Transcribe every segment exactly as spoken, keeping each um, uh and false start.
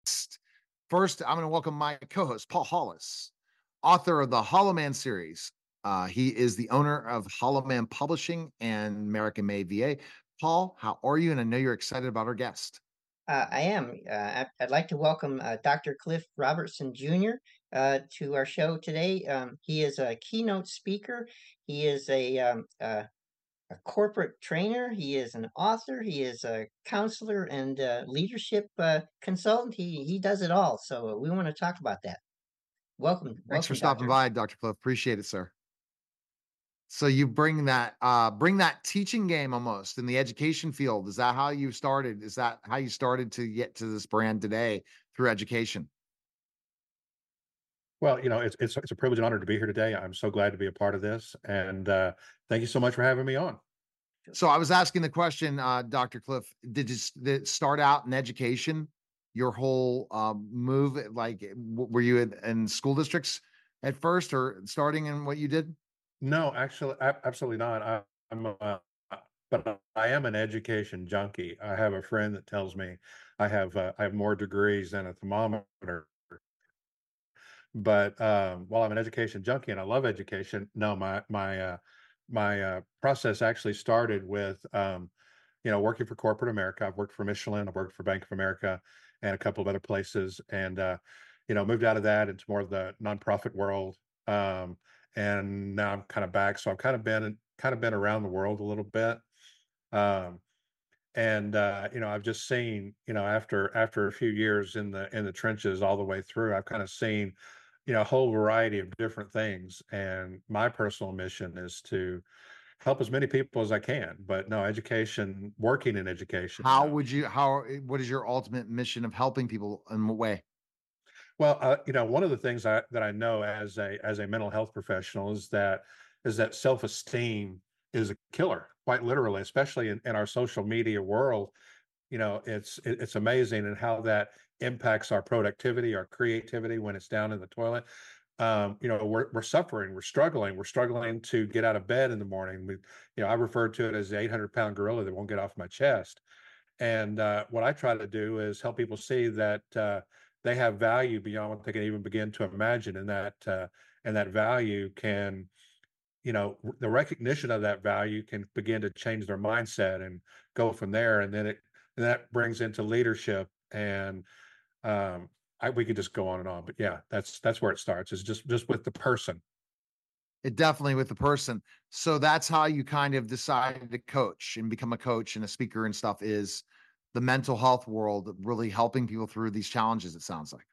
First, I'm going to welcome my co-host, Paul Hollis, author of the Hollow Man series. Uh, he is the owner of Hollow Man Publishing and American Made V A. Paul, how are you? And I know you're excited about our guest. Uh, I am. Uh, I- I'd like to welcome uh, doctor Cliff Robertson Junior Uh, to our show today. Um, he is a keynote speaker. He is a, um, uh, a corporate trainer. He is an author. He is a counselor and uh, leadership uh, consultant. He he does it all. So uh, we want to talk about that. Welcome, Thanks for welcome, stopping doctor. by, Doctor Cliff. Appreciate it, sir. So you bring that uh bring that teaching game almost in the education field. Is that how you started? Is that how you started to get to this brand today through education? Well, you know, it's it's it's a privilege and honor to be here today. I'm so glad to be a part of this, and uh, thank you so much for having me on. So I was asking the question, uh, Doctor Cliff, did it, did it start out in education? Your whole um, move, like, w- were you in, in school districts at first, or starting in what you did? No, actually, a- absolutely not. I, I'm, uh, but I am an education junkie. I have a friend that tells me I have uh, I have more degrees than a thermometer. But um, while I'm an education junkie and I love education, no, my my uh, my uh, process actually started with um, you know, working for corporate America. I've worked for Michelin, I've worked for Bank of America, and a couple of other places, and uh, you know, moved out of that into more of the nonprofit world. Um, and now I'm kind of back, so I've kind of been kind of been around the world a little bit. Um, and uh, you know, I've just seen, you know, after after a few years in the in the trenches all the way through, I've kind of seen, you know, a whole variety of different things. And my personal mission is to help as many people as I can. But no, education, working in education, How no. would you, how, what is your ultimate mission of helping people in what way? Well, uh, you know, one of the things I, that I know as a as a mental health professional is that is that self-esteem is a killer, quite literally, especially in, in our social media world. You know, it's it, it's amazing and how that impacts our productivity, our creativity when it's down in the toilet. Um, you know, we're we're suffering, we're struggling, we're struggling to get out of bed in the morning. We, you know, I refer to it as the eight hundred pound gorilla that won't get off my chest. And uh, what I try to do is help people see that uh, they have value beyond what they can even begin to imagine, and that uh, and that value can, you know, r- the recognition of that value can begin to change their mindset and go from there. And then it and that brings into leadership, and um, I, we could just go on and on. But yeah, that's that's where it starts. Is just just with the person. It definitely with the person. So that's how you kind of decided to coach and become a coach and a speaker and stuff, is the mental health world really helping people through these challenges, it sounds like.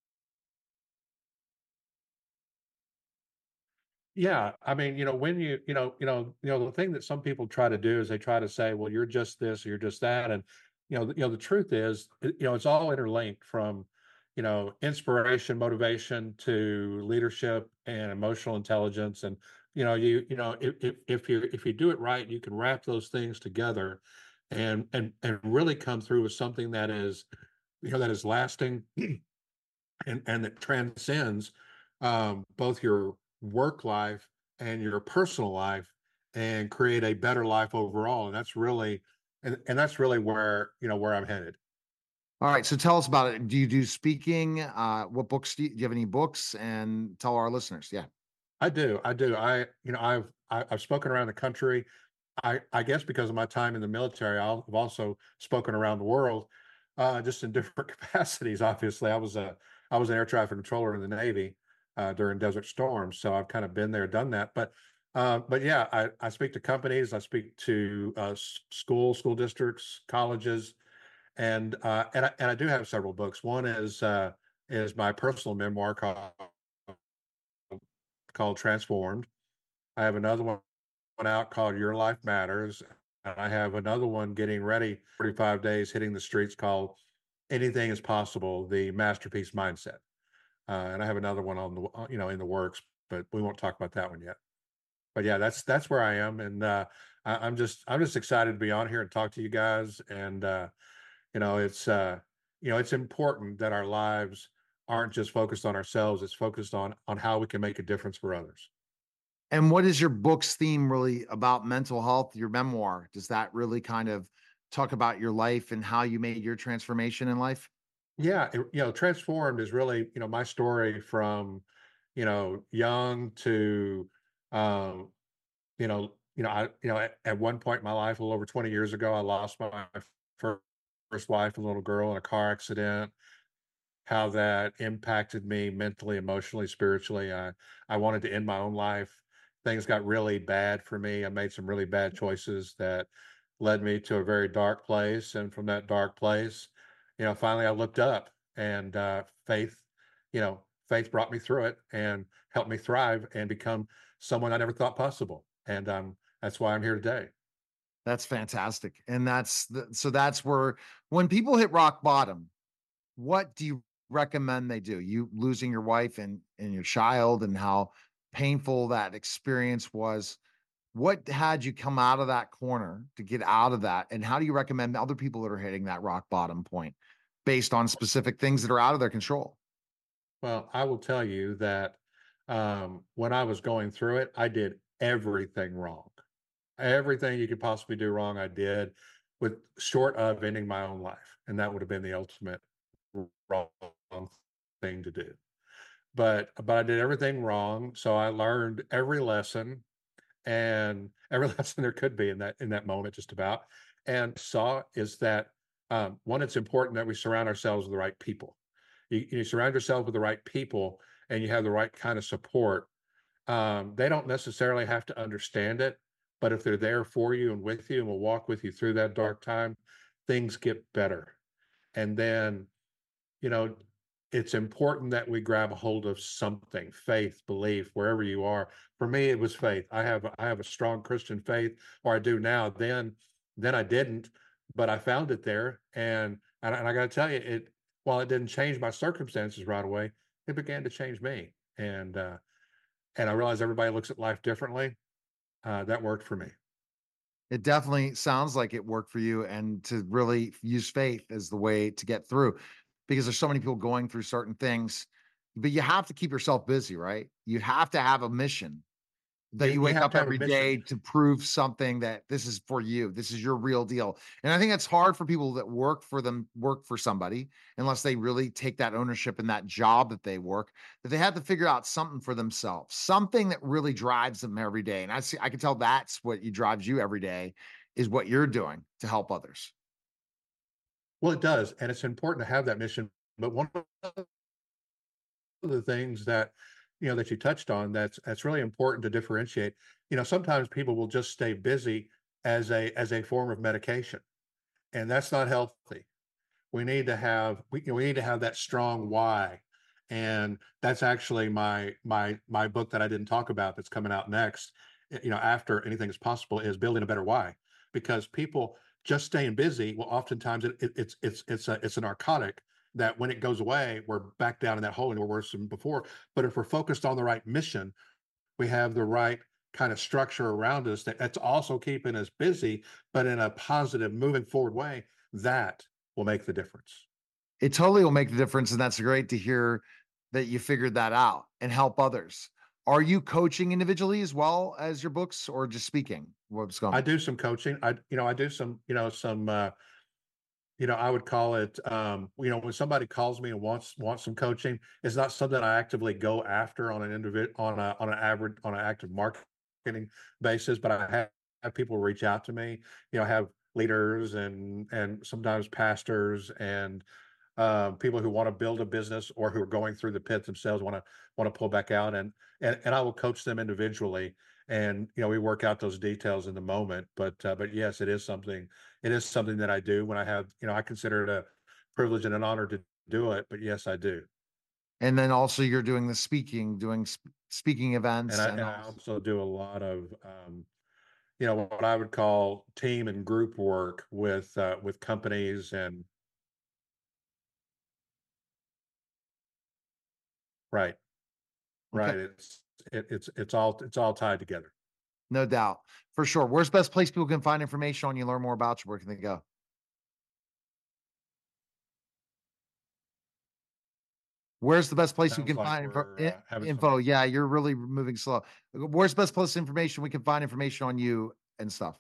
Yeah, I mean, you know, when you, you know, you know, you know, the thing that some people try to do is they try to say, well, you're just this, or you're just that, and you know, the, you know, the truth is, it- you know, it's all interlinked from, you know, inspiration, motivation to leadership and emotional intelligence, and you know, you, you know, if if if you if you do it right, you can wrap those things together, and and and really come through with something that is, you know, that is lasting and and that transcends um, both your work life and your personal life and create a better life overall. And that's really and, and that's really where you know where I'm headed. All right. So tell us about it. Do you do speaking? Uh, what books do you, do you have any books? And tell our listeners. Yeah. I do, I do. I you know I've I, I've spoken around the country. I I guess because of my time in the military, I'll- I've also spoken around the world, uh, just in different capacities. Obviously, I was a I was an air traffic controller in the Navy uh, during Desert Storm, so I've kind of been there, done that. But uh, but yeah, I I speak to companies, I speak to uh, s- schools, school districts, colleges, and uh, and I, and I do have several books. One is uh, is my personal memoir called called Transformed. I have another one out called Your Life Matters. And I have another one getting ready, forty-five days hitting the streets, called Anything is Possible, the Masterpiece Mindset. Uh, and I have another one on the, uh, you know, in the works, but we won't talk about that one yet. But yeah, that's that's where I am, and uh, I, I'm just I'm just excited to be on here and talk to you guys. And uh, you know, it's uh, you know, it's important that our lives aren't just focused on ourselves; it's focused on on how we can make a difference for others. And what is your book's theme really about mental health? Your memoir, does that really kind of talk about your life and how you made your transformation in life? Yeah, it, you know, transformed is really, you know, my story from, you know, young to, um, you know, you know, I, you know, at, at one point in my life, a little over twenty years ago, I lost my fir- first wife, a little girl, in a car accident. How that impacted me mentally, emotionally, spiritually. I I wanted to end my own life. Things got really bad for me. I made some really bad choices that led me to a very dark place. And from that dark place, you know, finally I looked up and uh, faith, you know, faith brought me through it and helped me thrive and become someone I never thought possible. And um, that's why I'm here today. That's fantastic. And that's the, so that's where when people hit rock bottom, what do you recommend they do? You losing your wife and and your child and how painful that experience was. What had you come out of that corner to get out of that? And how do you recommend other people that are hitting that rock bottom point based on specific things that are out of their control? Well, I will tell you that um, when I was going through it, I did everything wrong. Everything you could possibly do wrong, I did, with short of ending my own life, and that would have been the ultimate wrong thing to do. But but I did everything wrong, so I learned every lesson and every lesson there could be in that in that moment, just about. And saw is that um, one, it's important that we surround ourselves with the right people. You, you surround yourself with the right people, and you have the right kind of support. Um, they don't necessarily have to understand it, but if they're there for you and with you and will walk with you through that dark time, things get better. And then, you know, it's important that we grab a hold of something, faith, belief, wherever you are. For me, it was faith. I have I have a strong Christian faith, or I do now. Then then I didn't, but I found it there. And and, and I got to tell you, it while it didn't change my circumstances right away, it began to change me. And uh, and I realize everybody looks at life differently. Uh, that worked for me. It definitely sounds like it worked for you and to really use faith as the way to get through because there's so many people going through certain things, but you have to keep yourself busy, right? You have to have a mission that You you you wake have up to have a every mission. day to prove something that this is for you. This is your real deal. And I think that's hard for people that work for them, work for somebody, unless they really take that ownership in that job that they work, that they have to figure out something for themselves, something that really drives them every day. And I see, I can tell that's what you drives you every day is what you're doing to help others. Well, it does, and it's important to have that mission. But one of the things that you know that you touched on that's that's really important to differentiate. You know, sometimes people will just stay busy as a as a form of medication, and that's not healthy. We need to have we, you know, we need to have that strong why, and that's actually my my my book that I didn't talk about that's coming out next. eh, You know, after anything is possible, is building a better why, because people just staying busy, well, oftentimes it, it, it's it's it's a it's a narcotic that when it goes away, we're back down in that hole and we're worse than before. But if we're focused on the right mission, we have the right kind of structure around us that, that's also keeping us busy, but in a positive, moving forward way. That will make the difference. It totally will make the difference. And that's great to hear that you figured that out and help others. Are you coaching individually as well as your books or just speaking? What's going I on? do some coaching. I, you know, I do some, you know, some, uh, you know, I would call it, um, you know, when somebody calls me and wants wants some coaching, it's not something I actively go after on an individual on a on an average on an active marketing basis, but I have, have people reach out to me. You know, I have leaders and and sometimes pastors and um, people who want to build a business or who are going through the pit themselves want to want to pull back out and and and I will coach them individually and you know we work out those details in the moment but uh, but yes it is something it is something that I do when I have you know I consider it a privilege and an honor to do it but yes I do And then also you're doing the speaking, doing sp- speaking and events I and and I also also do a lot of um, you know what I would call team and group work with uh, with companies and right okay, right it's it, it's it's all it's all tied together. no doubt for sure. Where's the best place people can find information on you, learn more about you? Where can they go? Where's the best place we Sounds can like find info? we're i- uh, having some. info? Yeah, you're really moving slow. Where's the best place information we can find information on you and stuff?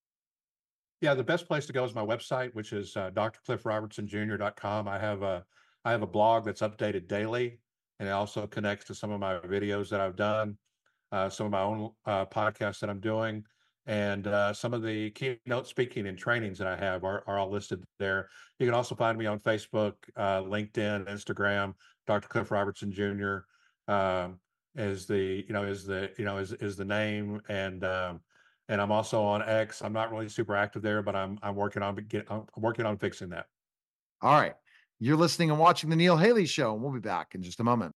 Yeah, the best place to go is my website, which is uh, d r cliff robertson junior dot com. I have a I have a blog that's updated daily, and it also connects to some of my videos that I've done, uh, some of my own uh, podcasts that I'm doing, and uh, some of the keynote speaking and trainings that I have are, are all listed there. You can also find me on Facebook, uh, LinkedIn, Instagram. Doctor Cliff Robertson Junior Um, is the you know is the you know is is the name, and um, and I'm also on X. I'm not really super active there, but I'm I'm working on get I'm working on fixing that. All right. You're listening and watching the Neil Haley Show, and we'll be back in just a moment.